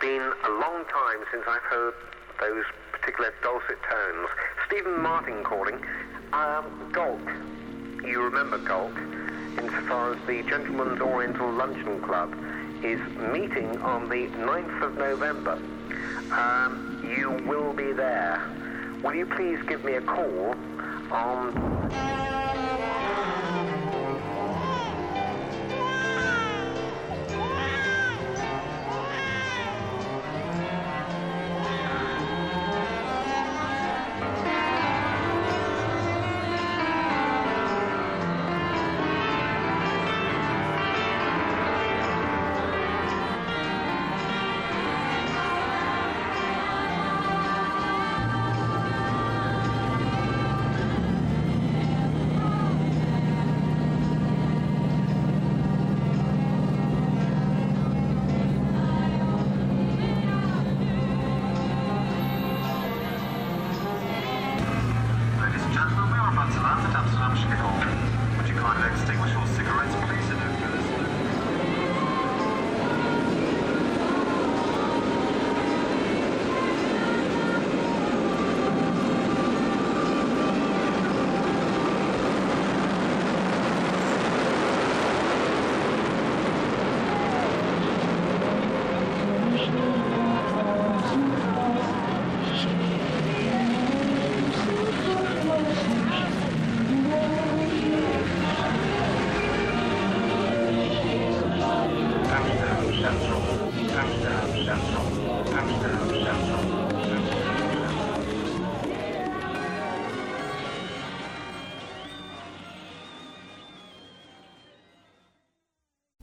been a long time since I've heard those particular dulcet tones. Stephen Martin calling. Golk. You remember Golk, insofar as the Gentleman's Oriental Luncheon Club is meeting on the 9th of November. You will be there. Will you please give me a call on... Amsterdam Central.